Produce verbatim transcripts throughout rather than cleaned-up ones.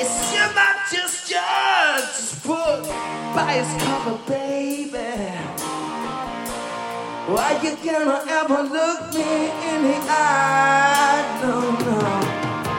You might just judge this book by its cover, baby. Why you gonna ever look me in the eye? No, no.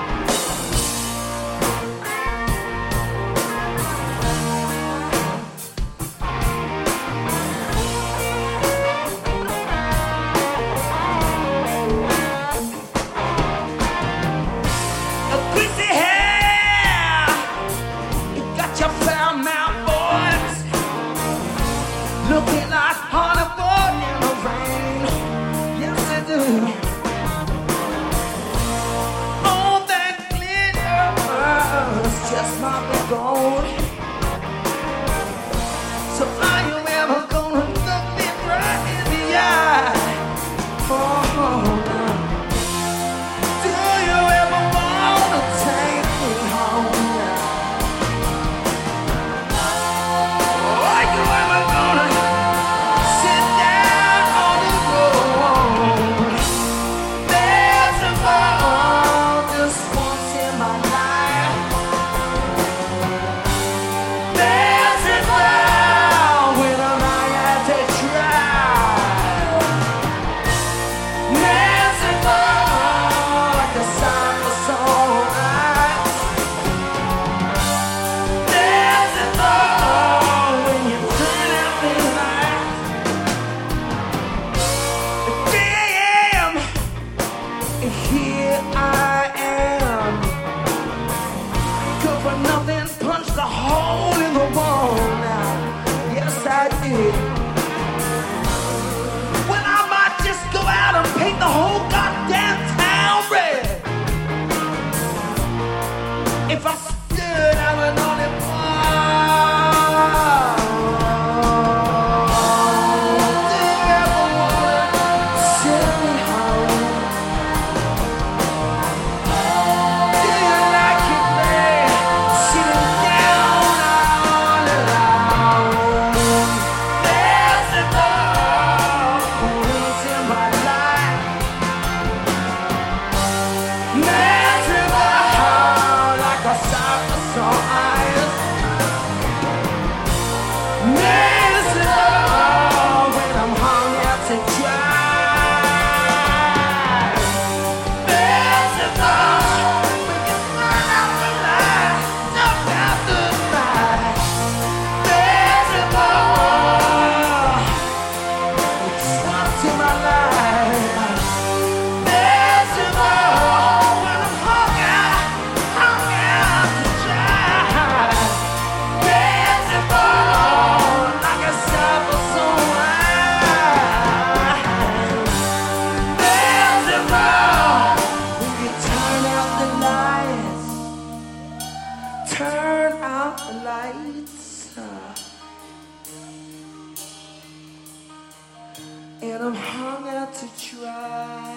Looking like Hollywood in the rain. Yes, I do. All that glitter is just my big gold. So are you ever gonna look me right in the eye? Oh, no. Do you ever wanna take me home now? Are you ever gonna the whole goddamn town red. If I stood, I would only fall. Do you ever wanna send me home? Do you like it, babe? Sitting down all alone. There's a dog who lives in my life. Turn out the lights, and I'm hung out to dry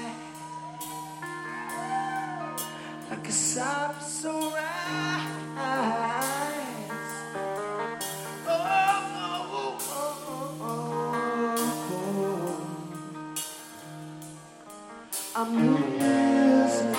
like a soft sunrise. Oh, oh, oh, oh, oh. I'm losing.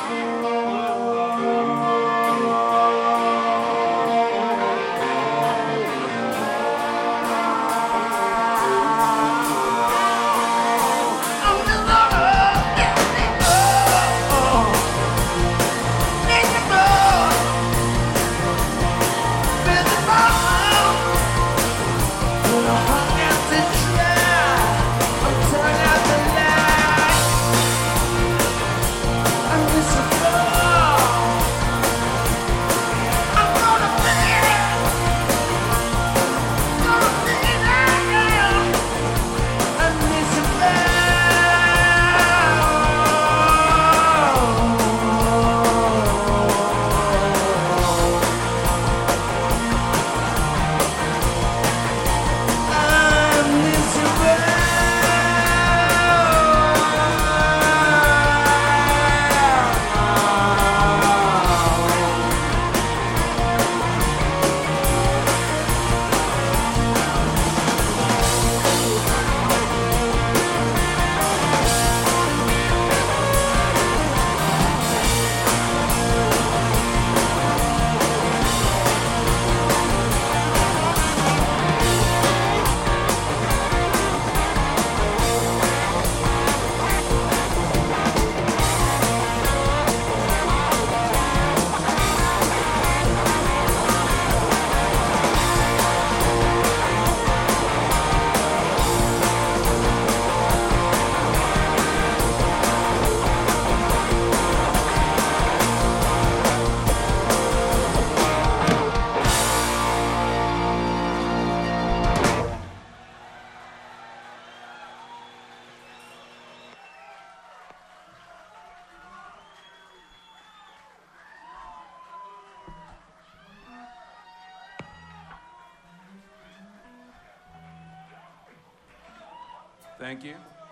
Thank you.